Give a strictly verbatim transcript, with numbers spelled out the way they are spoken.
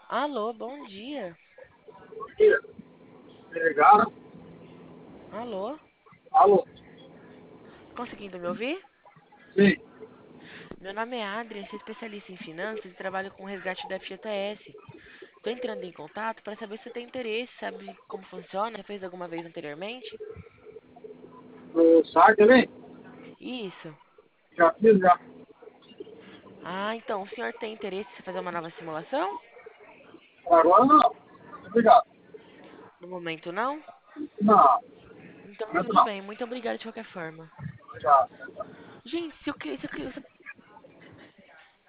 Alô, bom dia. Dia. Me ligaram? Alô, Alô? conseguindo me ouvir? Sim. Meu nome é Adrian, sou especialista em finanças e trabalho com o resgate do F G T S. Estou entrando em contato para saber se você tem interesse, sabe como funciona, já fez alguma vez anteriormente? Do site também? Isso. Já fiz, já. Ah, então, o senhor tem interesse em fazer uma nova simulação? Agora não. Obrigado. No momento não? Não. Então Não, tudo não. bem, muito obrigada de qualquer forma. Obrigado. Gente, se eu, cli- se eu, cli- se eu